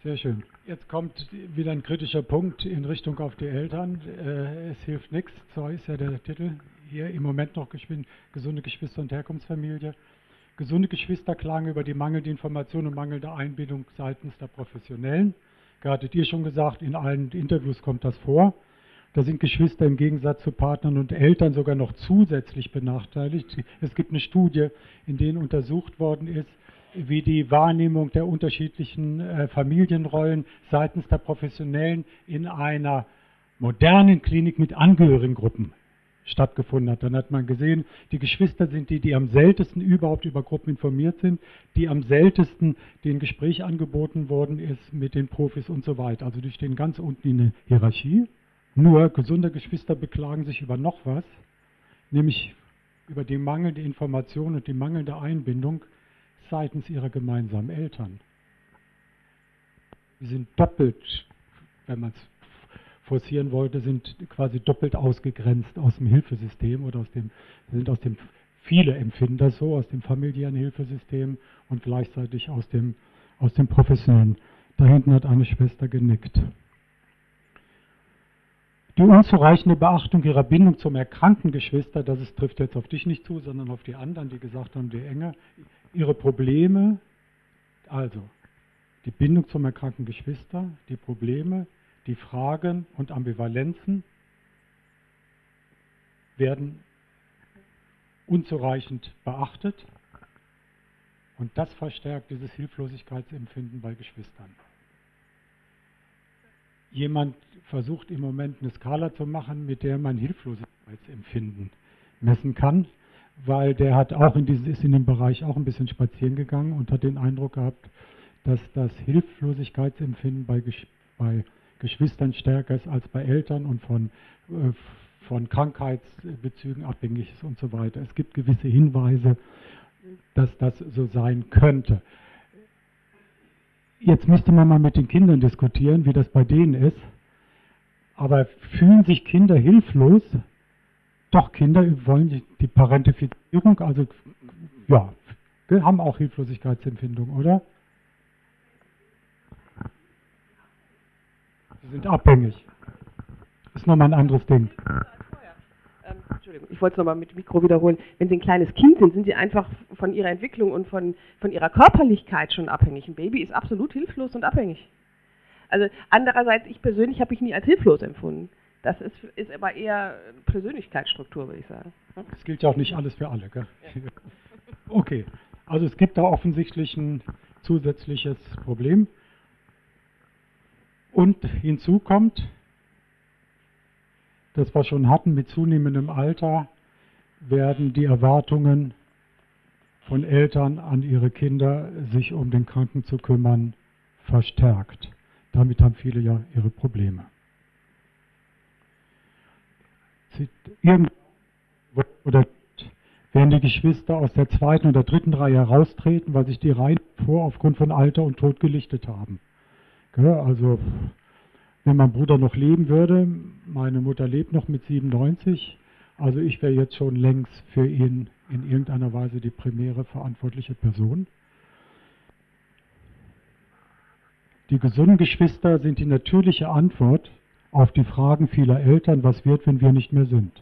Sehr schön. Jetzt kommt wieder ein kritischer Punkt in Richtung auf die Eltern. Es hilft nichts, so ist ja der Titel. Hier im Moment noch gesunde Geschwister und Herkunftsfamilie. Gesunde Geschwister klagen über die mangelnde Information und mangelnde Einbindung seitens der Professionellen. Hattet ihr schon gesagt, in allen Interviews kommt das vor. Da sind Geschwister im Gegensatz zu Partnern und Eltern sogar noch zusätzlich benachteiligt. Es gibt eine Studie, in der untersucht worden ist, wie die Wahrnehmung der unterschiedlichen Familienrollen seitens der Professionellen in einer modernen Klinik mit Angehörigengruppen stattgefunden hat. Dann hat man gesehen, die Geschwister sind die am seltensten überhaupt über Gruppen informiert sind, die am seltensten den Gespräch angeboten worden ist mit den Profis und so weiter. Also die stehen ganz unten in der Hierarchie. Nur gesunde Geschwister beklagen sich über noch was, nämlich über die mangelnde Information und die mangelnde Einbindung seitens ihrer gemeinsamen Eltern. Sie sind doppelt, wenn man es forcieren wollte, sind quasi doppelt ausgegrenzt aus dem Hilfesystem oder viele empfinden das so, aus dem familiären Hilfesystem und gleichzeitig aus dem professionellen. Da hinten hat eine Schwester genickt. Die unzureichende Beachtung ihrer Bindung zum erkrankten Geschwister, trifft jetzt auf dich nicht zu, sondern auf die anderen, die gesagt haben, die Enge, ihre Probleme, also die Bindung zum erkrankten Geschwister, die Probleme, die Fragen und Ambivalenzen werden unzureichend beachtet und das verstärkt dieses Hilflosigkeitsempfinden bei Geschwistern. Jemand versucht im Moment eine Skala zu machen, mit der man Hilflosigkeitsempfinden messen kann, weil der ist in dem Bereich auch ein bisschen spazieren gegangen und hat den Eindruck gehabt, dass das Hilflosigkeitsempfinden bei Geschwistern stärker ist als bei Eltern und von Krankheitsbezügen abhängig ist und so weiter. Es gibt gewisse Hinweise, dass das so sein könnte. Jetzt müsste man mal mit den Kindern diskutieren, wie das bei denen ist. Aber fühlen sich Kinder hilflos? Doch, Kinder wollen die Parentifizierung, also ja, haben auch Hilflosigkeitsempfindung, oder? Sie sind abhängig. Ist nochmal ein anderes Ding. Entschuldigung, ich wollte es nochmal mit Mikro wiederholen. Wenn Sie ein kleines Kind sind, sind Sie einfach von Ihrer Entwicklung und von Ihrer Körperlichkeit schon abhängig. Ein Baby ist absolut hilflos und abhängig. Also andererseits, ich persönlich habe mich nie als hilflos empfunden. Das ist aber eher Persönlichkeitsstruktur, würde ich sagen. Das gilt ja auch nicht alles für alle, gell? Ja. Okay, also es gibt da offensichtlich ein zusätzliches Problem. Und hinzu kommt, das wir schon hatten, mit zunehmendem Alter werden die Erwartungen von Eltern an ihre Kinder, sich um den Kranken zu kümmern, verstärkt. Damit haben viele ja ihre Probleme. Oder werden die Geschwister aus der zweiten oder dritten Reihe heraustreten, weil sich die Reihen vor aufgrund von Alter und Tod gelichtet haben. Also wenn mein Bruder noch leben würde, meine Mutter lebt noch mit 97, also ich wäre jetzt schon längst für ihn in irgendeiner Weise die primäre verantwortliche Person. Die gesunden Geschwister sind die natürliche Antwort auf die Fragen vieler Eltern, was wird, wenn wir nicht mehr sind.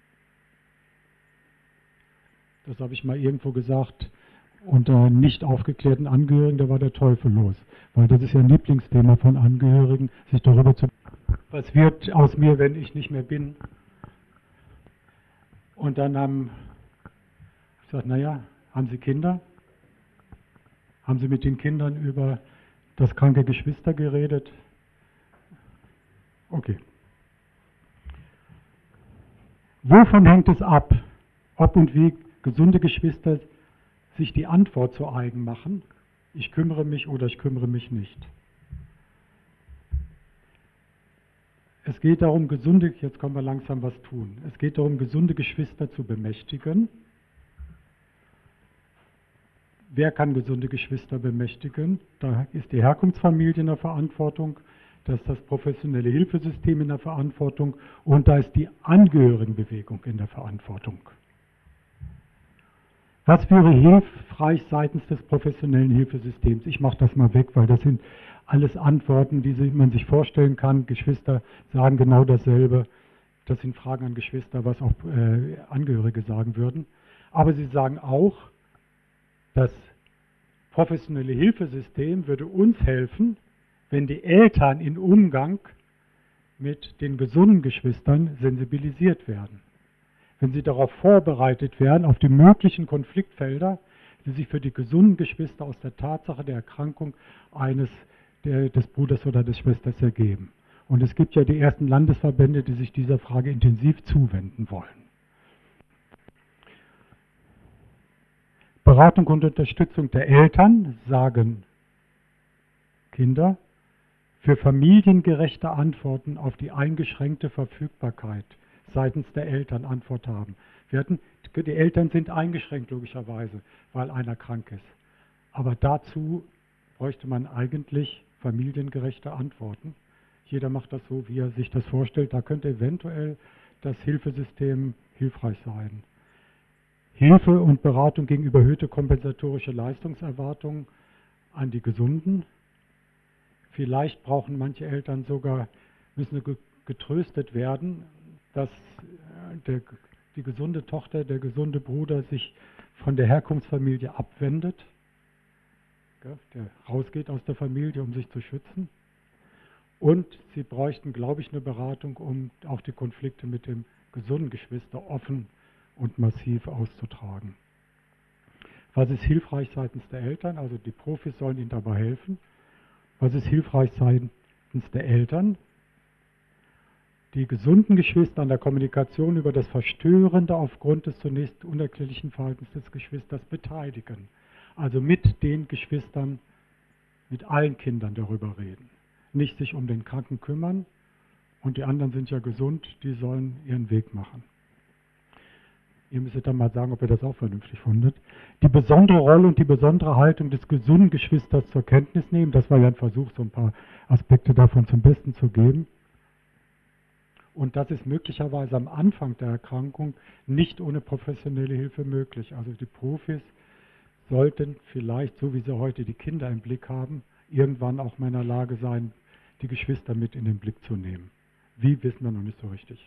Das habe ich mal irgendwo gesagt, unter nicht aufgeklärten Angehörigen, da war der Teufel los. Weil das ist ja ein Lieblingsthema von Angehörigen, sich darüber zu... Was wird aus mir, wenn ich nicht mehr bin? Und dann haben ich gesagt, naja, haben Sie Kinder? Haben Sie mit den Kindern über das kranke Geschwister geredet? Okay. Wovon hängt es ab, ob und wie gesunde Geschwister sich die Antwort zu eigen machen? Ich kümmere mich oder ich kümmere mich nicht. Es geht darum, jetzt können wir langsam was tun. Es geht darum, gesunde Geschwister zu bemächtigen. Wer kann gesunde Geschwister bemächtigen? Da ist die Herkunftsfamilie in der Verantwortung, da ist das professionelle Hilfesystem in der Verantwortung und da ist die Angehörigenbewegung in der Verantwortung. Was wäre hilfreich seitens des professionellen Hilfesystems? Ich mache das mal weg, weil das sind alles Antworten, die man sich vorstellen kann. Geschwister sagen genau dasselbe. Das sind Fragen an Geschwister, was auch Angehörige sagen würden. Aber sie sagen auch, das professionelle Hilfesystem würde uns helfen, wenn die Eltern im Umgang mit den gesunden Geschwistern sensibilisiert werden. Wenn sie darauf vorbereitet werden, auf die möglichen Konfliktfelder, die sich für die gesunden Geschwister aus der Tatsache der Erkrankung des Bruders oder des Schwesters ergeben. Und es gibt ja die ersten Landesverbände, die sich dieser Frage intensiv zuwenden wollen. Beratung und Unterstützung der Eltern, sagen Kinder, für familiengerechte Antworten auf die eingeschränkte Verfügbarkeit seitens der Eltern Antwort haben. Die Eltern sind eingeschränkt logischerweise, weil einer krank ist. Aber dazu bräuchte man eigentlich familiengerechte Antworten. Jeder macht das so, wie er sich das vorstellt. Da könnte eventuell das Hilfesystem hilfreich sein. Hilfe und Beratung gegen überhöhte kompensatorische Leistungserwartungen an die Gesunden. Vielleicht brauchen manche Eltern sogar, müssen getröstet werden, dass die gesunde Tochter, der gesunde Bruder sich von der Herkunftsfamilie abwendet, der rausgeht aus der Familie, um sich zu schützen. Und sie bräuchten, glaube ich, eine Beratung, um auch die Konflikte mit dem gesunden Geschwister offen und massiv auszutragen. Was ist hilfreich seitens der Eltern? Also die Profis sollen ihnen dabei helfen. Was ist hilfreich seitens der Eltern? Die gesunden Geschwister an der Kommunikation über das Verstörende aufgrund des zunächst unerklärlichen Verhaltens des Geschwisters beteiligen. Also mit den Geschwistern, mit allen Kindern darüber reden. Nicht sich um den Kranken kümmern und die anderen sind ja gesund, die sollen ihren Weg machen. Ihr müsstet dann mal sagen, ob ihr das auch vernünftig findet. Die besondere Rolle und die besondere Haltung des gesunden Geschwisters zur Kenntnis nehmen. Das war ja ein Versuch, so ein paar Aspekte davon zum Besten zu geben. Und das ist möglicherweise am Anfang der Erkrankung nicht ohne professionelle Hilfe möglich. Also die Profis sollten vielleicht, so wie sie heute die Kinder im Blick haben, irgendwann auch mal in der Lage sein, die Geschwister mit in den Blick zu nehmen. Wie, wissen wir noch nicht so richtig.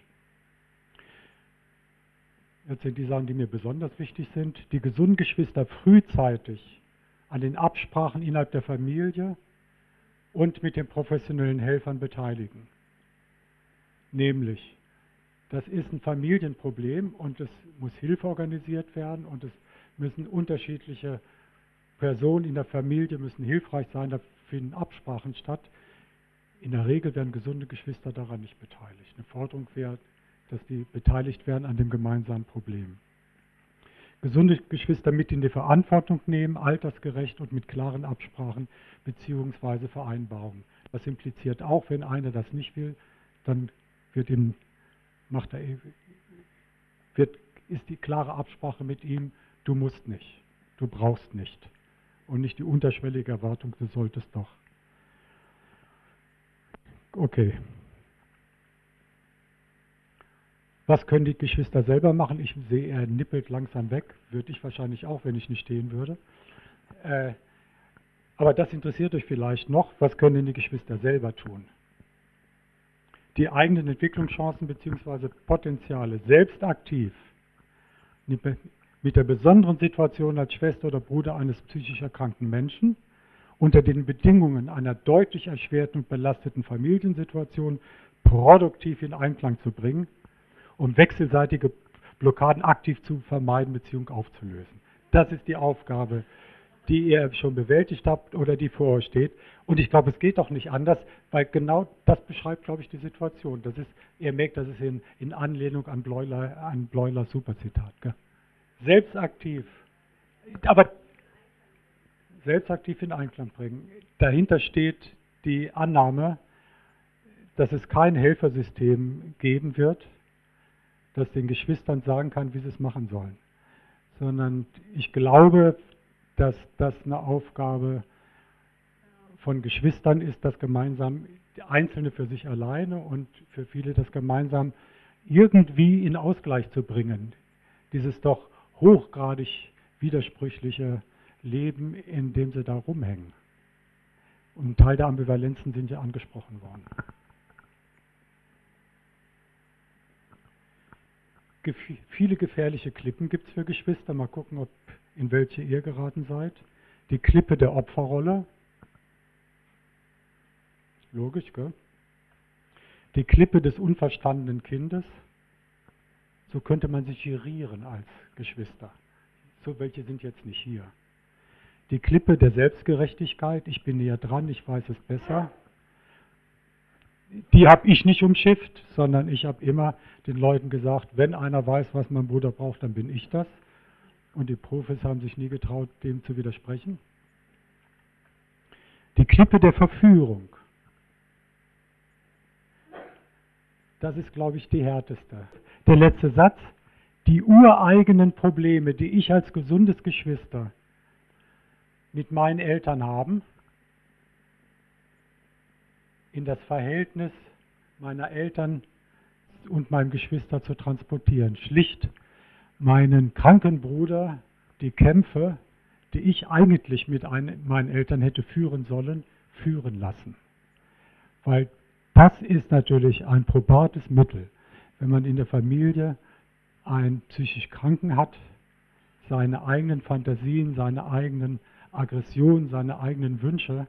Jetzt sind die Sachen, die mir besonders wichtig sind. Die gesunden Geschwister frühzeitig an den Absprachen innerhalb der Familie und mit den professionellen Helfern beteiligen. Nämlich, das ist ein Familienproblem und es muss Hilfe organisiert werden und es müssen unterschiedliche Personen in der Familie müssen hilfreich sein, da finden Absprachen statt. In der Regel werden gesunde Geschwister daran nicht beteiligt. Eine Forderung wäre, dass die beteiligt werden an dem gemeinsamen Problem. Gesunde Geschwister mit in die Verantwortung nehmen, altersgerecht und mit klaren Absprachen bzw. Vereinbarungen. Das impliziert auch, wenn einer das nicht will, dann ist die klare Absprache mit ihm, du musst nicht, du brauchst nicht. Und nicht die unterschwellige Erwartung, du solltest doch. Okay. Was können die Geschwister selber machen? Ich sehe, er nippelt langsam weg. Würde ich wahrscheinlich auch, wenn ich nicht stehen würde. Aber das interessiert euch vielleicht noch. Was können denn die Geschwister selber tun? Die eigenen Entwicklungschancen bzw. Potenziale selbst aktiv mit der besonderen Situation als Schwester oder Bruder eines psychisch erkrankten Menschen unter den Bedingungen einer deutlich erschwerten und belasteten Familiensituation produktiv in Einklang zu bringen, um wechselseitige Blockaden aktiv zu vermeiden bzw. aufzulösen. Das ist die Aufgabe, die ihr schon bewältigt habt oder die vor euch steht. Und ich glaube, es geht auch nicht anders, weil genau das beschreibt, glaube ich, die Situation. Das ist, ihr merkt, das ist in Anlehnung an Bleulers Superzitat. Gell? Selbstaktiv, aber selbstaktiv in Einklang bringen. Dahinter steht die Annahme, dass es kein Helfersystem geben wird, das den Geschwistern sagen kann, wie sie es machen sollen. Sondern ich glaube, dass das eine Aufgabe von Geschwistern ist, das gemeinsam, Einzelne für sich alleine und für viele das gemeinsam irgendwie in Ausgleich zu bringen. Dieses doch hochgradig widersprüchliche Leben, in dem sie da rumhängen. Und ein Teil der Ambivalenzen sind ja angesprochen worden. Viele gefährliche Klippen gibt es für Geschwister. Mal gucken, in welche ihr geraten seid. Die Klippe der Opferrolle. Logisch, gell? Die Klippe des unverstandenen Kindes. So könnte man sich gerieren als Geschwister. So welche sind jetzt nicht hier. Die Klippe der Selbstgerechtigkeit. Ich bin näher dran, ich weiß es besser. Die habe ich nicht umschifft, sondern ich habe immer den Leuten gesagt, wenn einer weiß, was mein Bruder braucht, dann bin ich das. Und die Profis haben sich nie getraut, dem zu widersprechen. Die Klippe der Verführung. Das ist, glaube ich, die härteste. Der letzte Satz. Die ureigenen Probleme, die ich als gesundes Geschwister mit meinen Eltern habe, in das Verhältnis meiner Eltern und meinem Geschwister zu transportieren. Schlicht meinen kranken Bruder, die Kämpfe, die ich eigentlich mit meinen Eltern hätte führen sollen, führen lassen. Weil das ist natürlich ein probates Mittel, wenn man in der Familie einen psychisch Kranken hat, seine eigenen Fantasien, seine eigenen Aggressionen, seine eigenen Wünsche,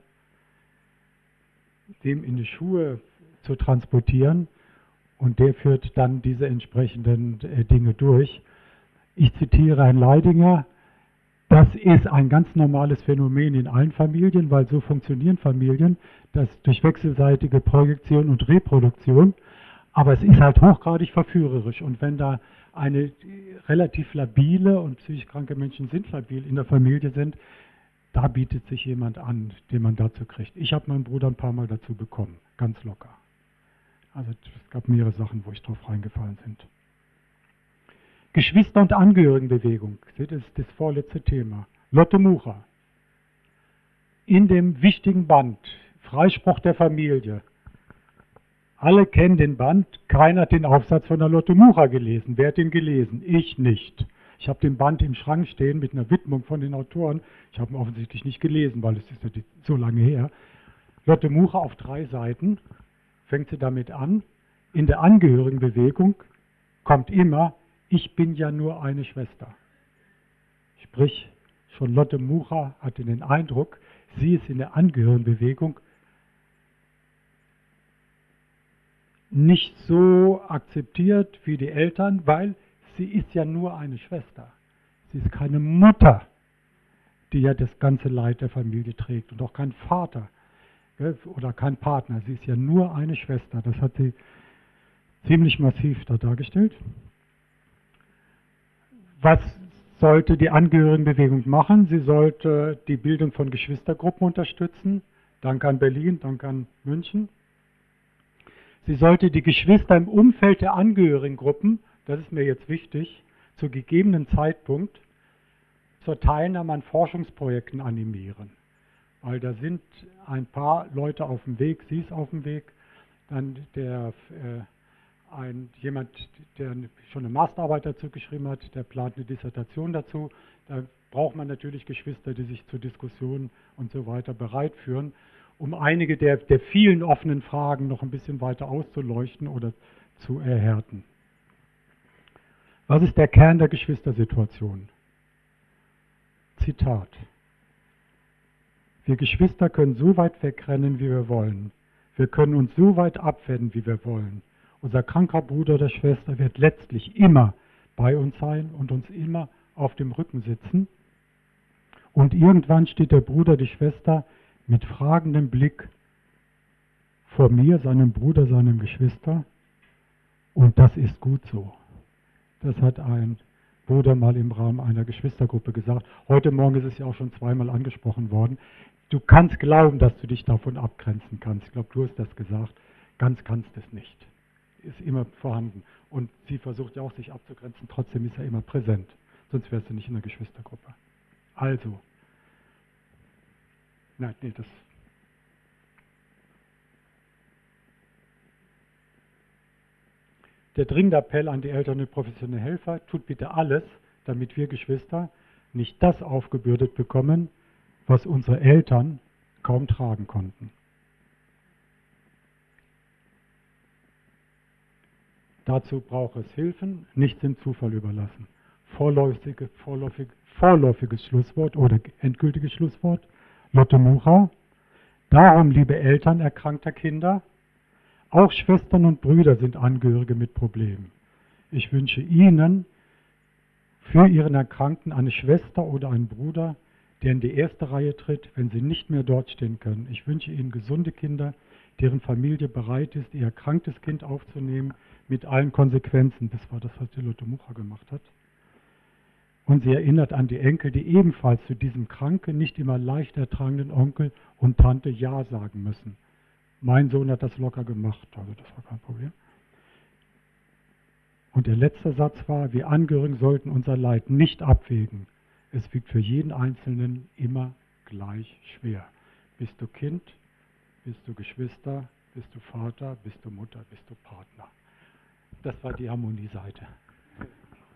dem in die Schuhe zu transportieren und der führt dann diese entsprechenden Dinge durch. Ich zitiere Herrn Leidinger, das ist ein ganz normales Phänomen in allen Familien, weil so funktionieren Familien, das durch wechselseitige Projektion und Reproduktion, aber es ist halt hochgradig verführerisch und wenn da eine relativ labile und psychisch kranke Menschen sind labil in der Familie sind, da bietet sich jemand an, den man dazu kriegt. Ich habe meinen Bruder ein paar Mal dazu bekommen, ganz locker. Also es gab mehrere Sachen, wo ich drauf reingefallen sind. Geschwister- und Angehörigenbewegung, das ist das vorletzte Thema. Lotte Mucha. In dem wichtigen Band, Freispruch der Familie. Alle kennen den Band, keiner hat den Aufsatz von der Lotte Mucha gelesen. Wer hat den gelesen? Ich nicht. Ich habe den Band im Schrank stehen mit einer Widmung von den Autoren. Ich habe ihn offensichtlich nicht gelesen, weil es ist ja so lange her. Lotte Mucha auf 3 Seiten, fängt sie damit an. In der Angehörigenbewegung kommt immer, ich bin ja nur eine Schwester. Sprich, schon Lotte Mucha hatte den Eindruck, sie ist in der Angehörigenbewegung nicht so akzeptiert wie die Eltern, weil sie ist ja nur eine Schwester. Sie ist keine Mutter, die ja das ganze Leid der Familie trägt und auch kein Vater oder kein Partner. Sie ist ja nur eine Schwester. Das hat sie ziemlich massiv da dargestellt. Was sollte die Angehörigenbewegung machen? Sie sollte die Bildung von Geschwistergruppen unterstützen. Danke an Berlin, danke an München. Sie sollte die Geschwister im Umfeld der Angehörigengruppen, das ist mir jetzt wichtig, zu gegebenen Zeitpunkt zur Teilnahme an Forschungsprojekten animieren. Weil da sind ein paar Leute auf dem Weg, sie ist auf dem Weg, dann jemand, der schon eine Masterarbeit dazu geschrieben hat, der plant eine Dissertation dazu. Da braucht man natürlich Geschwister, die sich zur Diskussion und so weiter bereit führen, um einige der vielen offenen Fragen noch ein bisschen weiter auszuleuchten oder zu erhärten. Was ist der Kern der Geschwistersituation? Zitat. Wir Geschwister können so weit wegrennen, wie wir wollen. Wir können uns so weit abwenden, wie wir wollen. Unser kranker Bruder oder Schwester wird letztlich immer bei uns sein und uns immer auf dem Rücken sitzen. Und irgendwann steht der Bruder, die Schwester mit fragendem Blick vor mir, seinem Bruder, seinem Geschwister. Und das ist gut so. Das hat ein Bruder mal im Rahmen einer Geschwistergruppe gesagt. Heute Morgen ist es ja auch schon zweimal angesprochen worden. Du kannst glauben, dass du dich davon abgrenzen kannst. Ich glaube, du hast das gesagt. Ganz kannst es nicht. Ist immer vorhanden. Und sie versucht ja auch, sich abzugrenzen. Trotzdem ist er immer präsent. Sonst wärst du nicht in der Geschwistergruppe. Also. Nein, nee, das. Der dringende Appell an die Eltern und professionelle Helfer, tut bitte alles, damit wir Geschwister nicht das aufgebürdet bekommen, was unsere Eltern kaum tragen konnten. Dazu braucht es Hilfen, nichts dem Zufall überlassen. Vorläufiges Schlusswort oder endgültiges Schlusswort, Lotte Mucha. Darum, liebe Eltern erkrankter Kinder, auch Schwestern und Brüder sind Angehörige mit Problemen. Ich wünsche Ihnen für Ihren Erkrankten eine Schwester oder einen Bruder, der in die erste Reihe tritt, wenn Sie nicht mehr dort stehen können. Ich wünsche Ihnen gesunde Kinder, deren Familie bereit ist, ihr erkranktes Kind aufzunehmen, mit allen Konsequenzen. Das war das, was die Lotte Mucha gemacht hat. Und sie erinnert an die Enkel, die ebenfalls zu diesem kranken, nicht immer leicht ertragenden Onkel und Tante Ja sagen müssen. Mein Sohn hat das locker gemacht, also das war kein Problem. Und der letzte Satz war, wir Angehörigen sollten unser Leid nicht abwägen. Es wiegt für jeden Einzelnen immer gleich schwer. Bist du Kind, bist du Geschwister, bist du Vater, bist du Mutter, bist du Partner. Das war die Harmonieseite.